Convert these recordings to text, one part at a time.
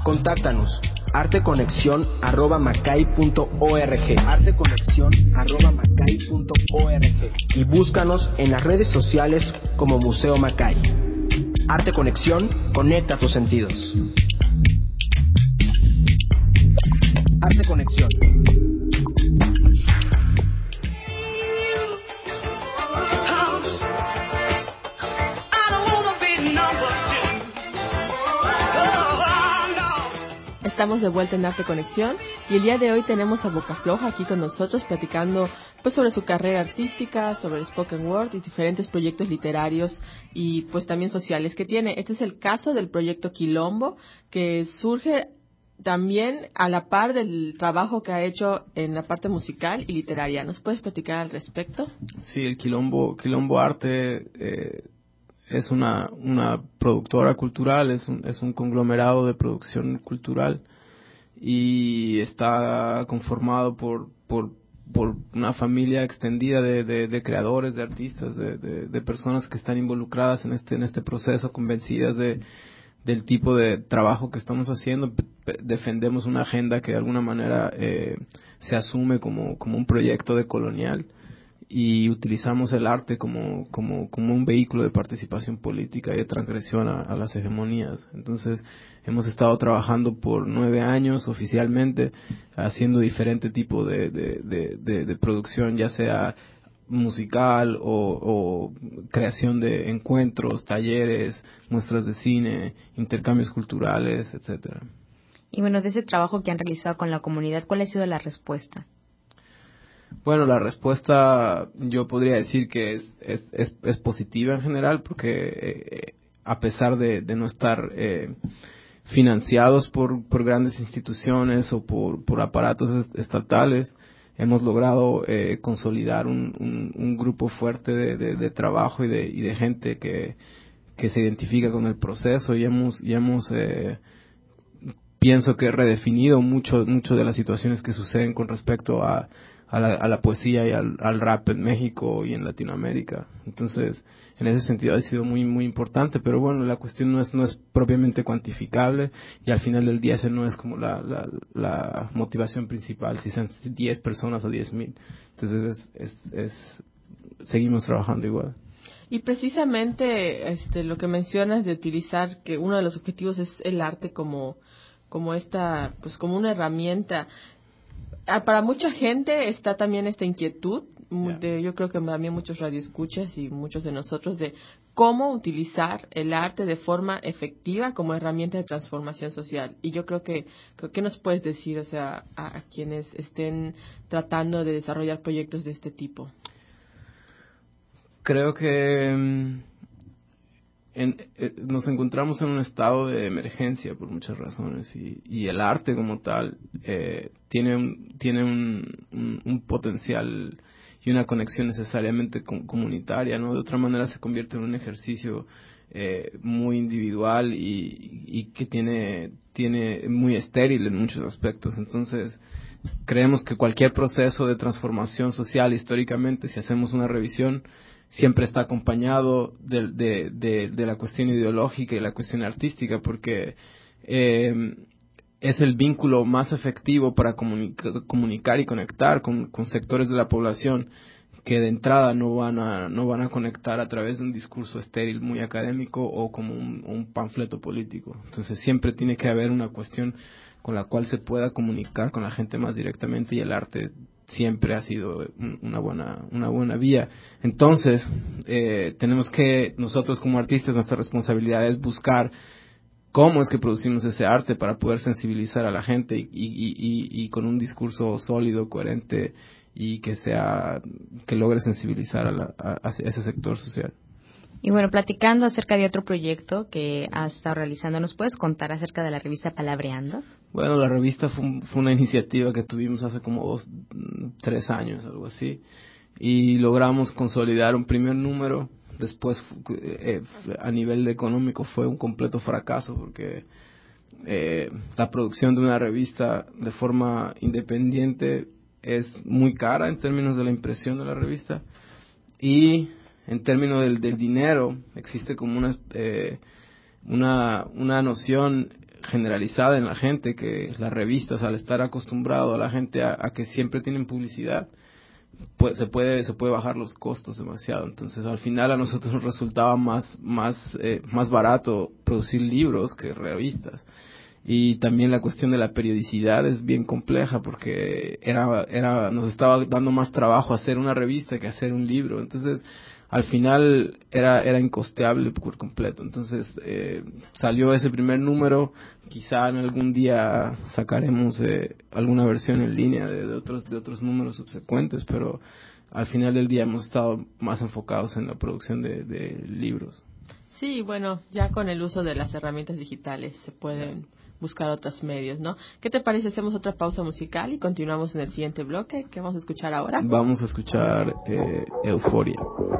Contáctanos arteconexion@macay.org arteconexion@macay.org y búscanos en las redes sociales como Museo Macay. Arte Conexión, conecta tus sentidos. Arte Conexión. Estamos de vuelta en Arte Conexión y el día de hoy tenemos a Boca Floja aquí con nosotros platicando pues sobre su carrera artística, sobre el spoken word y diferentes proyectos literarios y pues también sociales que tiene. Este es el caso del proyecto Quilombo, que surge también a la par del trabajo que ha hecho en la parte musical y literaria. ¿Nos puedes platicar al respecto? Sí, el Quilombo Arte es una productora cultural, es un conglomerado de producción cultural y está conformado por una familia extendida de creadores, de artistas, de personas que están involucradas en este proceso, convencidas del tipo de trabajo que estamos haciendo. Defendemos una agenda que de alguna manera se asume como un proyecto decolonial, y utilizamos el arte como un vehículo de participación política y de transgresión a las hegemonías. Entonces, hemos estado trabajando por 9 años oficialmente, haciendo diferente tipo de producción, ya sea musical o creación de encuentros, talleres, muestras de cine, intercambios culturales, etcétera. Y bueno, de ese trabajo que han realizado con la comunidad, ¿cuál ha sido la respuesta? Bueno, la respuesta yo podría decir que es positiva en general, porque a pesar de no estar financiados por grandes instituciones o por aparatos estatales, hemos logrado consolidar un grupo fuerte de trabajo y de gente que se identifica con el proceso, y hemos pienso que redefinido mucho de las situaciones que suceden con respecto a la poesía y al rap en México y en Latinoamérica. Entonces, en ese sentido ha sido muy muy importante, pero bueno, la cuestión no es propiamente cuantificable, y al final del día ese no es como la motivación principal, si son 10 personas o 10,000. Entonces seguimos trabajando igual. Y precisamente lo que mencionas de utilizar, que uno de los objetivos es el arte como esta, pues como una herramienta. Para mucha gente está también esta inquietud, yo creo que también muchos radioescuchas y muchos de nosotros, de cómo utilizar el arte de forma efectiva como herramienta de transformación social. Y yo creo que, ¿qué nos puedes decir, o sea, a quienes estén tratando de desarrollar proyectos de este tipo? Creo que nos encontramos en un estado de emergencia por muchas razones, y el arte como tal tiene un potencial y una conexión necesariamente comunitaria, ¿no? De otra manera se convierte en un ejercicio muy individual y que tiene muy estéril en muchos aspectos. Entonces, creemos que cualquier proceso de transformación social, históricamente, si hacemos una revisión, siempre está acompañado de la cuestión ideológica y la cuestión artística, porque es el vínculo más efectivo para comunicar y conectar con sectores de la población que de entrada no van a conectar a través de un discurso estéril muy académico o como un panfleto político. Entonces siempre tiene que haber una cuestión con la cual se pueda comunicar con la gente más directamente, y el arte siempre ha sido una buena vía. Entonces, tenemos que, nosotros como artistas, nuestra responsabilidad es buscar cómo es que producimos ese arte para poder sensibilizar a la gente y con un discurso sólido, coherente, y que logre sensibilizar a ese sector social. Y bueno, platicando acerca de otro proyecto que has estado realizando, ¿nos puedes contar acerca de la revista Palabreando? Bueno, la revista fue una iniciativa que tuvimos hace como 3 años, algo así, y logramos consolidar un primer número. Después, a nivel económico, fue un completo fracaso, porque la producción de una revista de forma independiente es muy cara en términos de la impresión de la revista, y en términos del dinero existe como una noción generalizada en la gente, que las revistas, al estar acostumbrado a la gente a que siempre tienen publicidad, pues se puede bajar los costos demasiado. Entonces al final a nosotros nos resultaba más barato producir libros que revistas. Y también la cuestión de la periodicidad es bien compleja, porque nos estaba dando más trabajo hacer una revista que hacer un libro. Entonces al final era incosteable por completo. Entonces salió ese primer número. Quizá en algún día sacaremos alguna versión en línea de otros números subsecuentes, pero al final del día hemos estado más enfocados en la producción de libros. Sí, bueno, ya con el uso de las herramientas digitales se pueden buscar otros medios, ¿no? ¿Qué te parece? Hacemos otra pausa musical y continuamos en el siguiente bloque. ¿Qué vamos a escuchar ahora? Vamos a escuchar Euforia.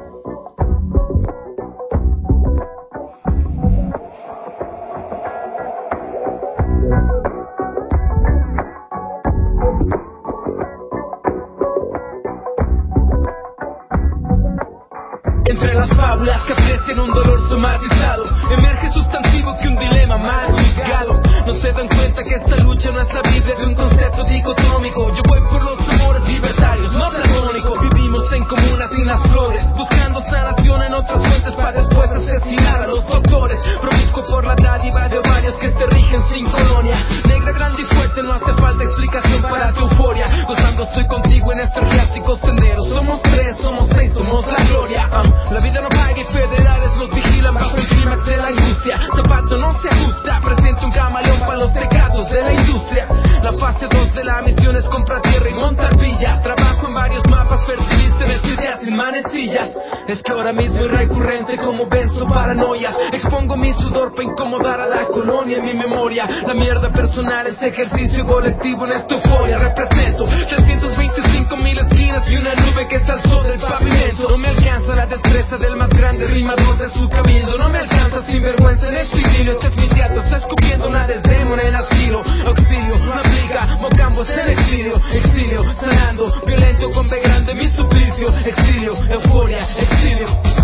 Entre las fábulas que aprecian un dolor somatizado, emerge sustantivo que un dilema mal juzgado. No se dan cuenta que esta lucha no es la Biblia de un concepto dicotómico. Yo voy por los amores libertarios, no platónicos. Vivimos en comunas sin las flores, buscando sanación en otras fuentes para después asesinar a los doctores. Promiscuo por la dádiva de varios que se rigen sin colonia. Negra, grande y fuerte, no hace falta explicación para tu euforia. Gozando estoy contigo en estos orgiásticos senderos. Somos 3, somos 6, somos la gloria. La vida no paga y federales los vigilan bajo el clímax de la angustia. Zapato no se ajusta, presenta un camaleón para los tecatos de la industria. La fase 2 de la misión es comprar tierra y montar villas. Trabajo en varios mapas, fertiliza en ideas sin manecillas. Es que ahora mismo es recurrente como venzo paranoias. Expongo mi sudor para incomodar a la colonia en mi memoria. La mierda personal es ejercicio colectivo en esta euforia. Represento 325,000 esquinas y una nube que se alzó del pavimento. No me alcanza la destreza del más grande rimador de su cabildo. No me alcanza sin vergüenza en este exilio. Este es mi teatro, está escupiendo una desdémona en asilo. Auxilio, no aplica, mocambo es el exilio. Exilio, sanando, violento con B grande mi suplicio. Exilio, euforia, exilio.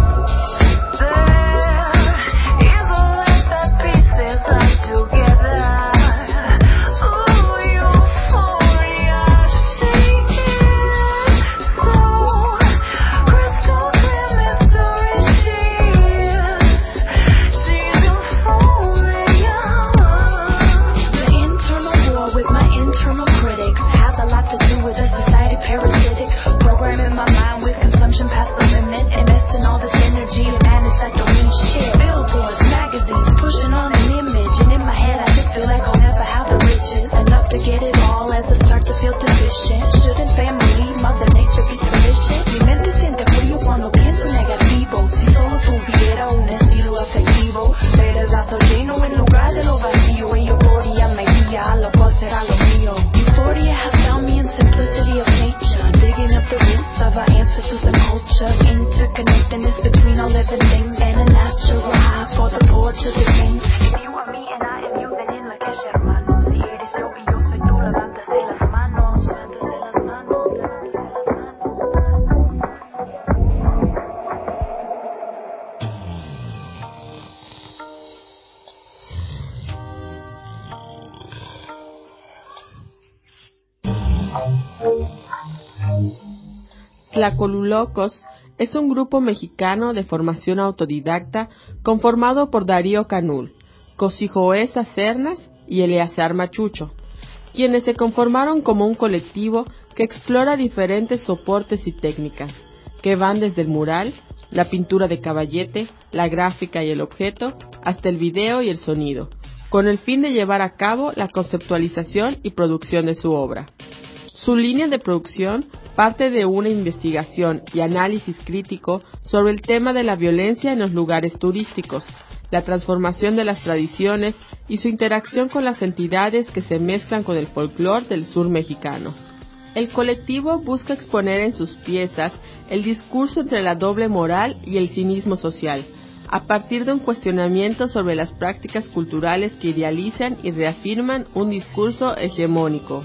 Tlacolulocos es un grupo mexicano de formación autodidacta conformado por Darío Canul, Cosijoesa Cernas y Eleazar Machucho, quienes se conformaron como un colectivo que explora diferentes soportes y técnicas, que van desde el mural, la pintura de caballete, la gráfica y el objeto, hasta el video y el sonido, con el fin de llevar a cabo la conceptualización y producción de su obra. Su línea de producción parte de una investigación y análisis crítico sobre el tema de la violencia en los lugares turísticos, la transformación de las tradiciones y su interacción con las entidades que se mezclan con el folclore del sur mexicano. El colectivo busca exponer en sus piezas el discurso entre la doble moral y el cinismo social, a partir de un cuestionamiento sobre las prácticas culturales que idealizan y reafirman un discurso hegemónico.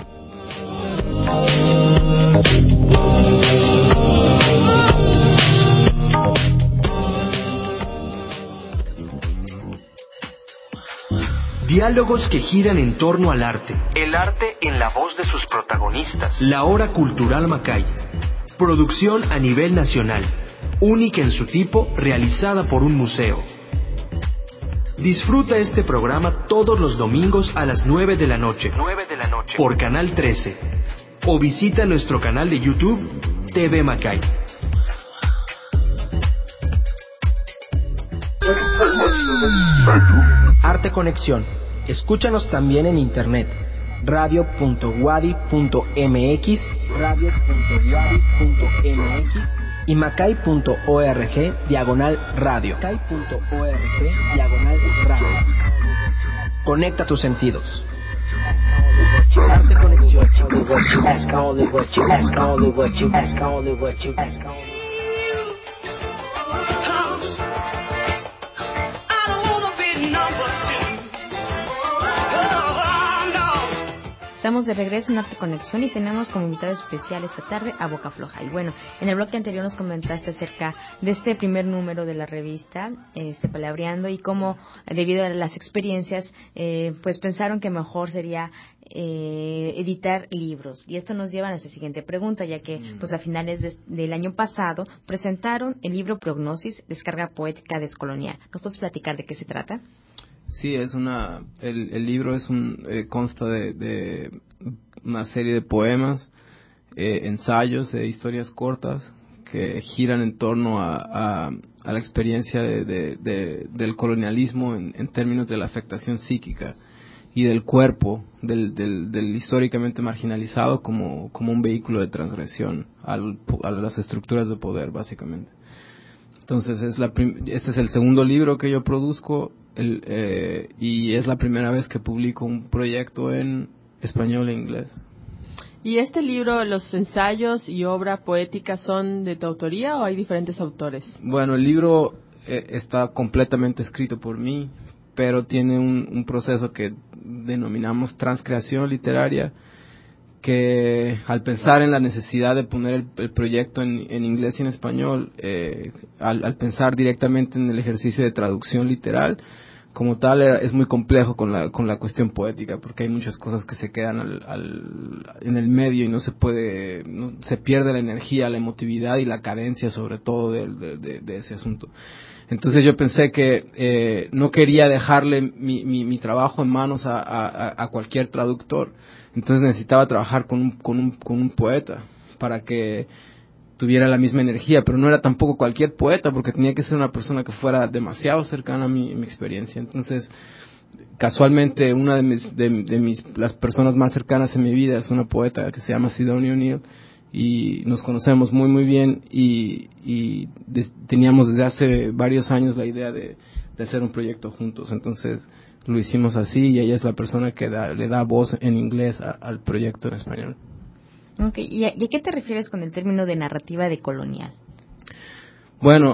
Diálogos que giran en torno al arte. El arte en la voz de sus protagonistas. La Hora Cultural Macay. Producción a nivel nacional. Única en su tipo, realizada por un museo. Disfruta este programa todos los domingos a las 9 de la noche. Por Canal 13. O visita nuestro canal de YouTube, TV Macay. Arte Conexión. Escúchanos también en internet. radio.wadi.mx, radio.wadi.mx y macay.org/radio. macay.org/radio. Conecta tus sentidos. Arte Conexión. Estamos de regreso en Arte Conexión y tenemos como invitado especial esta tarde a Boca Floja. Y bueno, en el bloque anterior nos comentaste acerca de este primer número de la revista, Palabreando, y cómo debido a las experiencias, pues pensaron que mejor sería editar libros. Y esto nos lleva a nuestra siguiente pregunta, ya que pues a finales del año pasado presentaron el libro Prognosis, descarga poética descolonial. ¿Nos puedes platicar de qué se trata? Sí, el libro consta de una serie de poemas, ensayos, historias cortas que giran en torno a la experiencia del colonialismo en términos de la afectación psíquica y del cuerpo del históricamente marginalizado como un vehículo de transgresión a las estructuras de poder, básicamente. Entonces este es el segundo libro que yo produzco. Y es la primera vez que publico un proyecto en español e inglés. ¿Y este libro, los ensayos y obra poética son de tu autoría o hay diferentes autores? Bueno, el libro está completamente escrito por mí, pero tiene un proceso que denominamos transcreación literaria, que al pensar en la necesidad de poner el proyecto en inglés y en español, al pensar directamente en el ejercicio de traducción literal, como tal, es muy complejo con la cuestión poética, porque hay muchas cosas que se quedan en el medio y no se pierde la energía, la emotividad y la cadencia, sobre todo de ese asunto. Entonces yo pensé que no quería dejarle mi trabajo en manos a cualquier traductor. Entonces necesitaba trabajar con un poeta para que tuviera la misma energía, pero no era tampoco cualquier poeta, porque tenía que ser una persona que fuera demasiado cercana a mi experiencia. Entonces, casualmente, una de las personas más cercanas en mi vida es una poeta que se llama Sidonie O'Neill, y nos conocemos muy muy bien, y teníamos desde hace varios años la idea de hacer un proyecto juntos. Entonces lo hicimos así, y ella es la persona que le da voz en inglés al proyecto en español. Okay. ¿Y a qué te refieres con el término de narrativa decolonial? Bueno,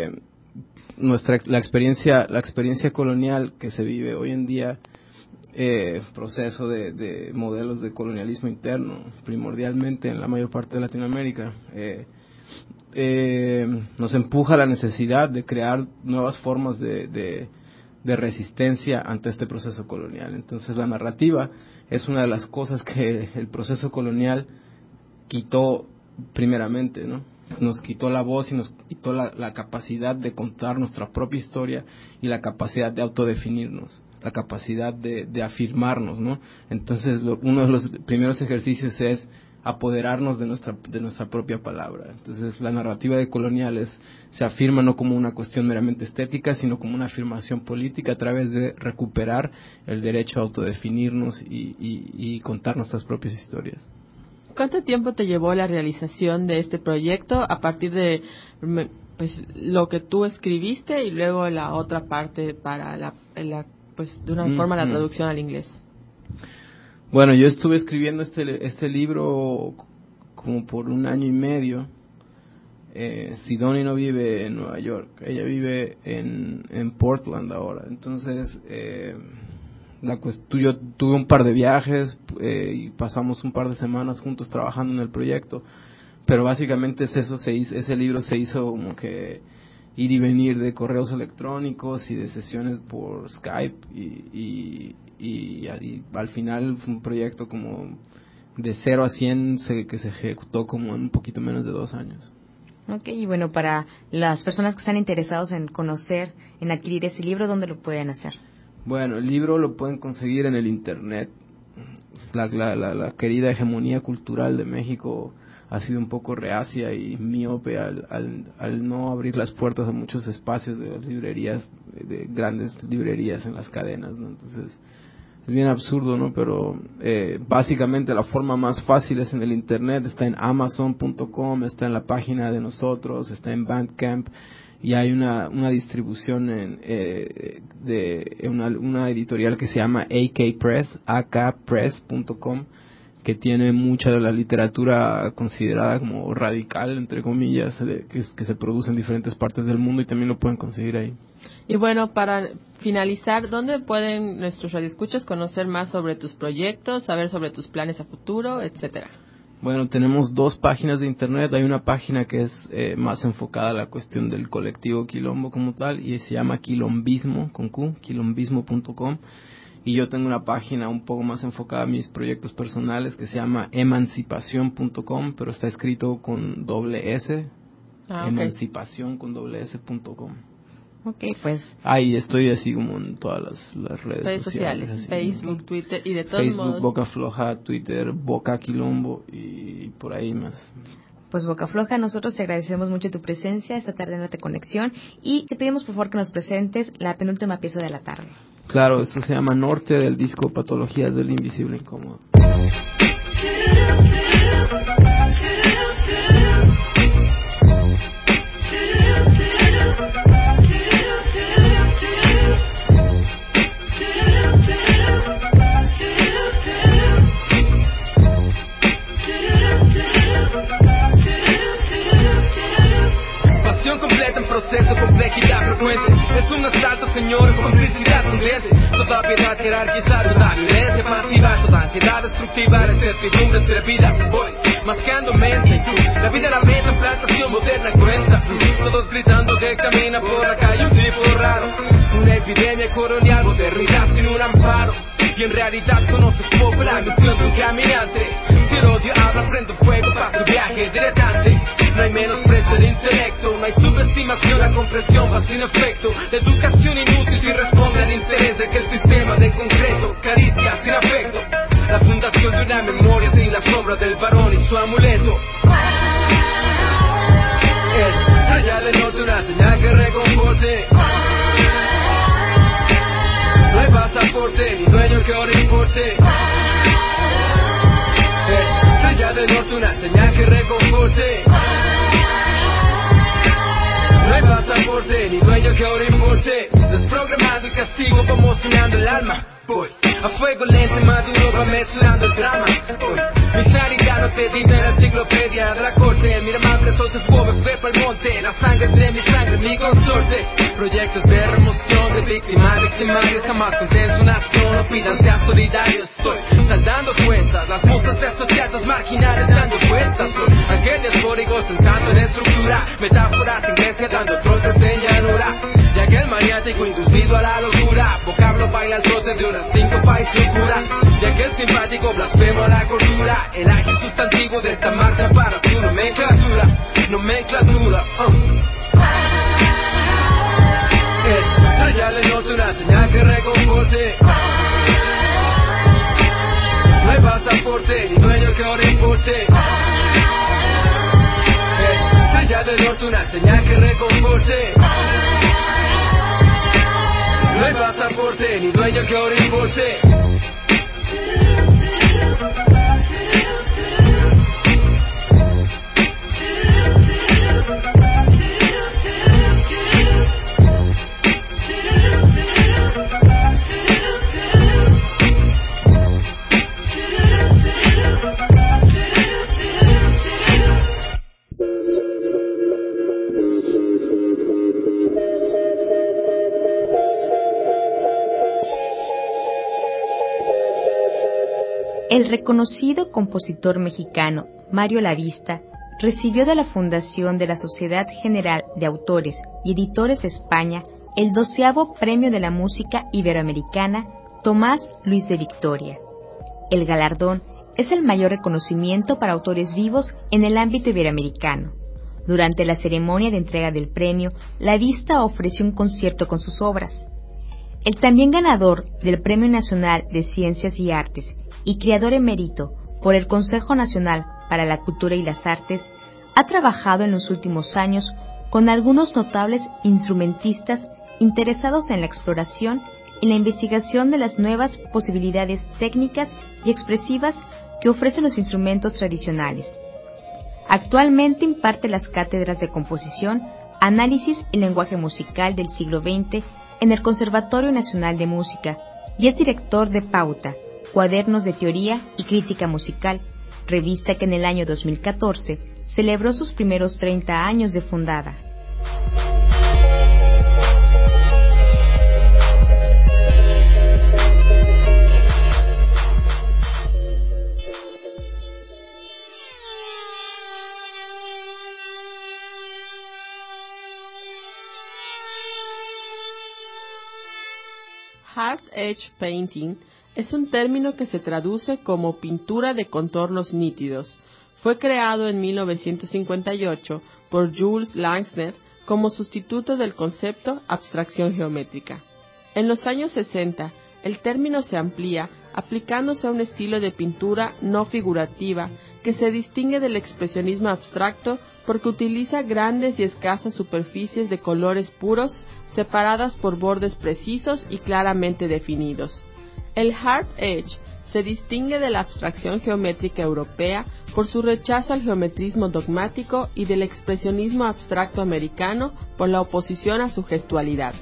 la experiencia colonial que se vive hoy en día, proceso de modelos de colonialismo interno, primordialmente en la mayor parte de Latinoamérica, nos empuja a la necesidad de crear nuevas formas de resistencia ante este proceso colonial. Entonces la narrativa es una de las cosas que el proceso colonial quitó primeramente, ¿no? Nos quitó la voz y nos quitó la capacidad de contar nuestra propia historia y la capacidad de autodefinirnos, la capacidad de afirmarnos, ¿no? Entonces uno de los primeros ejercicios es apoderarnos de nuestra propia palabra. Entonces la narrativa decolonial se afirma no como una cuestión meramente estética, sino como una afirmación política a través de recuperar el derecho a autodefinirnos y contar nuestras propias historias. ¿Cuánto tiempo te llevó la realización de este proyecto a partir de pues lo que tú escribiste y luego la otra parte para pues de una forma la traducción al inglés? Bueno, yo estuve escribiendo este libro como por 1 año y medio. Sidonie no vive en Nueva York, ella vive en Portland ahora. Entonces, yo tuve un par de viajes y pasamos un par de semanas juntos trabajando en el proyecto, pero básicamente es eso, ese libro se hizo como que ir y venir de correos electrónicos y de sesiones por Skype y al final fue un proyecto como de 0 a 100 que se ejecutó como en un poquito menos de 2 años. Ok, y bueno, para las personas que están interesados en conocer, en adquirir ese libro, ¿dónde lo pueden hacer? Bueno, el libro lo pueden conseguir en el internet. La querida hegemonía cultural de México ha sido un poco reacia y miope al no abrir las puertas a muchos espacios de las librerías, de grandes librerías en las cadenas, ¿no? Entonces es bien absurdo, ¿no? Pero básicamente la forma más fácil es en el internet. Está en Amazon.com, está en la página de nosotros, está en Bandcamp, y hay una distribución de una editorial que se llama AK Press, akpress.com, que tiene mucha de la literatura considerada como radical, entre comillas, que se produce en diferentes partes del mundo, y también lo pueden conseguir ahí. Y bueno, para finalizar, ¿dónde pueden nuestros radioescuchas conocer más sobre tus proyectos, saber sobre tus planes a futuro, etcétera? Bueno, tenemos 2 páginas de internet. Hay una página que es más enfocada a la cuestión del colectivo Quilombo como tal, y se llama Quilombismo, con Q, quilombismo.com. Y yo tengo una página un poco más enfocada a mis proyectos personales que se llama emancipación.com, pero está escrito con doble S, emancipación con doble S.com. Ok, pues. Ahí estoy así como en todas las redes sociales. Así, Facebook, Twitter y de todos Facebook, modos. Boca Floja, Twitter, Boca Quilombo y por ahí más. Pues Boca Floja, nosotros te agradecemos mucho tu presencia esta tarde en la Conexión y te pedimos por favor que nos presentes la penúltima pieza de la tarde. Claro, esto se llama Norte, del disco Patologías del Invisible Incómodo. Pasión completa en proceso, complejidad frecuente. Es un asalto, señores, complicidad sonriente. Toda piedad jerarquizada, toda violencia pasiva, toda ansiedad destructiva, la incertidumbre entre vida. Voy mascando mente, la vida la meta en plantación moderna cuenta. Todos gritando que camina por la calle un tipo raro. Una epidemia colonial, modernidad sin un amparo. Y en realidad conoces poco la misión de un caminante. Si el odio habla, prendo fuego, paso viaje diletante. No hay menosprecio del intelecto, no hay subestimación, la comprensión va sin efecto. La educación inútil si responde al interés de que el sistema de concreto caricia sin afecto. La fundación de una memoria sin la sombra del varón y su amuleto. Es allá del norte una señal que reconforte. No hay pasaporte, ni dueño que ahora importe. Es allá del norte una señal que reconforte. No hay pasaporte, ni dueño que ahora importe. Desprogramando el castigo, va emocionando el alma. Voy a fuego lento y maduro, va mesurando el drama. Voy. Mi sanidad no pedida en la enciclopedia de la corte. Mi amable socio me fue pa'l monte. La sangre de mi sangre, mi consorte. Proyectos de remoción de víctimas, victimarios. Jamás conten su nación, no pidan sea solidario. Estoy saldando cuentas, las musas de estos teatros marginales dando vueltas. Soy ángel diaspórico sentando en estructura. Metáforas en Grecia dando trotes en llanura. Y aquel maniático inducido a la locura. Vocablo baila al trote de una síncopa y locura. Y aquel simpático blasfemo a la cordura. El ágil sustantivo de esta marcha para su nomenclatura. Nomenclatura, Es trayal del norte una señal que reconforte. No hay pasaporte, ni dueño que ahora importe. Es trayal del norte una señal que reconforte. No hay pasaporte, ni dueño que ahora importe. El reconocido compositor mexicano Mario Lavista recibió de la Fundación de la Sociedad General de Autores y Editores de España el 12º Premio de la Música Iberoamericana Tomás Luis de Victoria. El galardón es el mayor reconocimiento para autores vivos en el ámbito iberoamericano. Durante la ceremonia de entrega del premio, la Vista ofreció un concierto con sus obras. El también ganador del Premio Nacional de Ciencias y Artes y creador emérito por el Consejo Nacional para la Cultura y las Artes, ha trabajado en los últimos años con algunos notables instrumentistas interesados en la exploración y la investigación de las nuevas posibilidades técnicas y expresivas que ofrecen los instrumentos tradicionales. Actualmente imparte las cátedras de composición, análisis y lenguaje musical del siglo XX en el Conservatorio Nacional de Música y es director de Pauta, Cuadernos de Teoría y Crítica Musical, revista que en el año 2014 celebró sus primeros 30 años de fundada. Hard Edge Painting es un término que se traduce como pintura de contornos nítidos. Fue creado en 1958 por Jules Langsner como sustituto del concepto abstracción geométrica. En los años 60, el término se amplía aplicándose a un estilo de pintura no figurativa que se distingue del expresionismo abstracto porque utiliza grandes y escasas superficies de colores puros separadas por bordes precisos y claramente definidos. El Hard Edge se distingue de la abstracción geométrica europea por su rechazo al geometrismo dogmático y del expresionismo abstracto americano por la oposición a su gestualidad.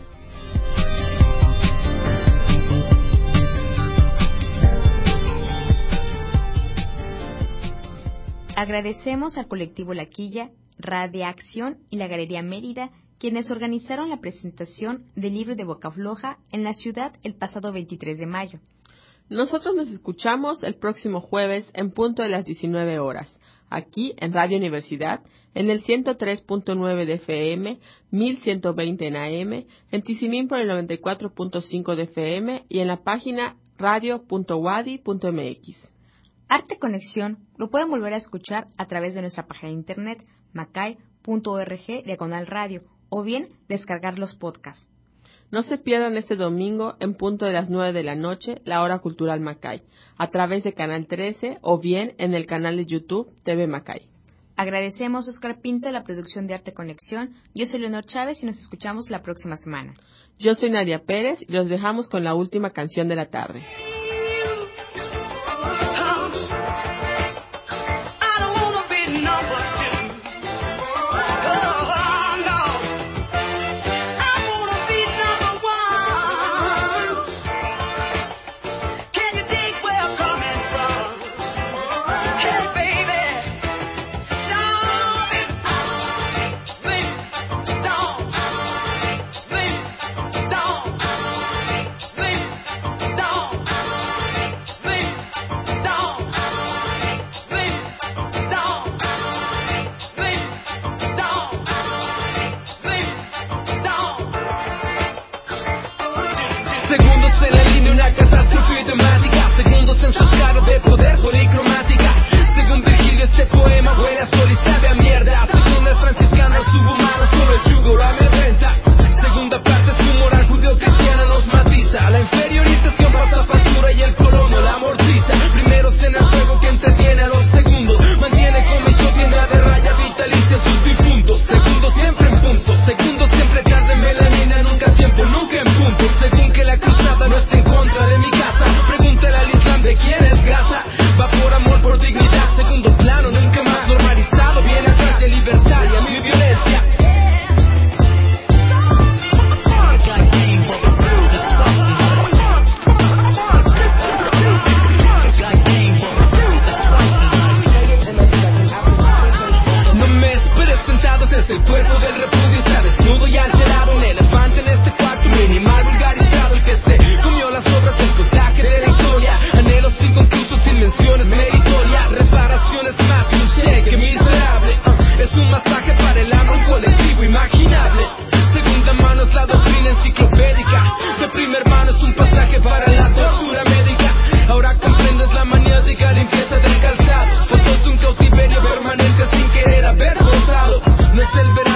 Agradecemos al colectivo La Quilla, Radiacción y la Galería Mérida, quienes organizaron la presentación del libro de Bocafloja en la ciudad el pasado 23 de mayo. Nosotros nos escuchamos el próximo jueves en punto de las 19 horas, aquí en Radio Universidad, en el 103.9 de FM, 1120 en AM, en Tizimín por el 94.5 de FM y en la página radio.wadi.mx. Arte Conexión lo pueden volver a escuchar a través de nuestra página de internet macay.org/radio o bien descargar los podcasts. No se pierdan este domingo en punto de las 9 de la noche, la Hora Cultural Macay, a través de Canal 13 o bien en el canal de YouTube TV Macay. Agradecemos a Oscar Pinto de la producción de Arte Conexión. Yo soy Leonor Chávez y nos escuchamos la próxima semana. Yo soy Nadia Pérez y los dejamos con la última canción de la tarde. Segundos en la línea, una catástrofe temática. Segundos en su escala de poder policromática. Según Virgilio este poema huele a sol y sabe a mierda. Según el franciscano el subhumano solo el yugo lo amedrenta. Segunda parte su moral judeo-cristiana nos matiza. La inferiorización pasa factura y el colono la amortiza. Primeros en el juego que entretiene a los segundos. Mantiene comisión tienda de raya vitalicia a sus difuntos. Segundos siempre en punto. Segundos siempre tarde melanina. Nunca a tiempo, nunca en punto. Según que la cruzada no es en contra de mi casa. Pregúntale al Islam de quién es grasa. Va por amor, por dignidad. Segundo plano, nunca más normalizado. es un pasaje para la tortura médica. Ahora comprendes la maniática limpieza del calzado. Fotos de un cautiverio permanente sin querer haber gozado. No es el verano